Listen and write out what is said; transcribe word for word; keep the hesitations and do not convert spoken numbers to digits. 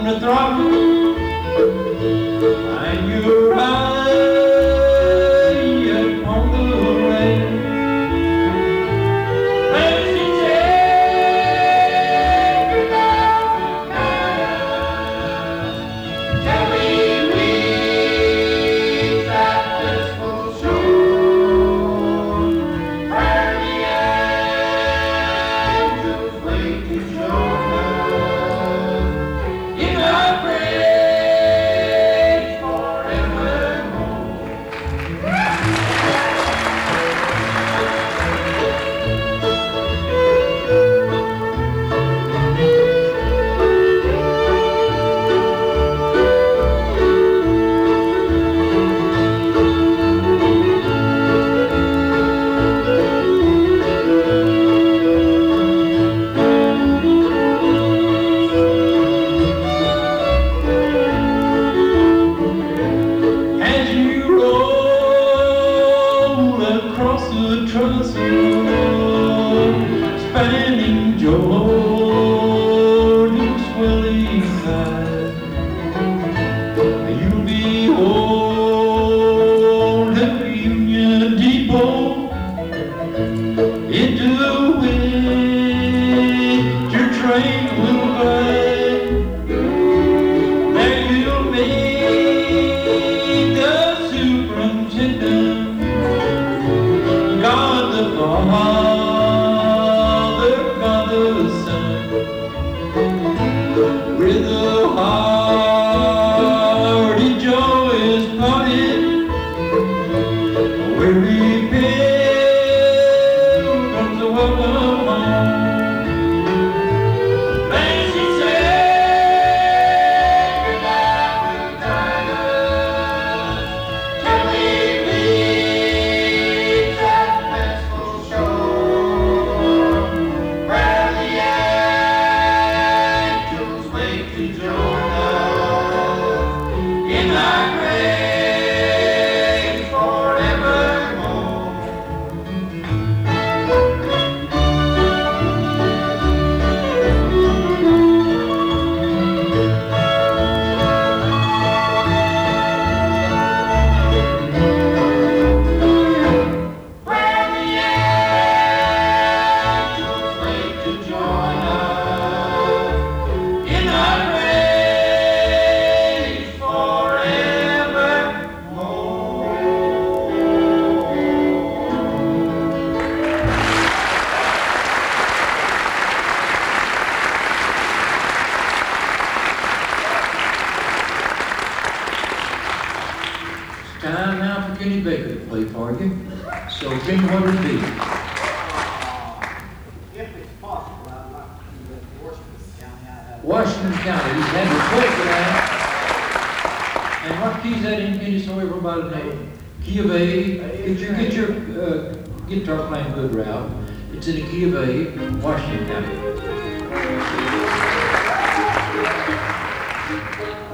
on the throttle, and you're right on the rail. Lazy take her down tonight. Can we reach that blissful shore where the angels wait to join us in our praise forevermore? As you roll across the trestle, spanning Jordan's swelling tide, you'll behold at Union Depot into which your train will glide. There you'll meet the superintendent, God the Father, God the Son, with a hearty joyous party, weary pilgrims are welcome home. Lazy sailor down the Tigers, till we reach that blissful shore where the angels wait to join us in our grace forevermore. Where the angels wait to join us in our grace forevermore. It's time now for Kenny Baker to play for you. So, Kenny, what would it be? If it's possible, I'd like to do that Washington County. I have Washington County. He's had to play for that. And what key's that in, Kenny, so everybody knows? Key of A. Get your, get your uh, guitar playing good, Ralph. It's in the key of A, Washington County.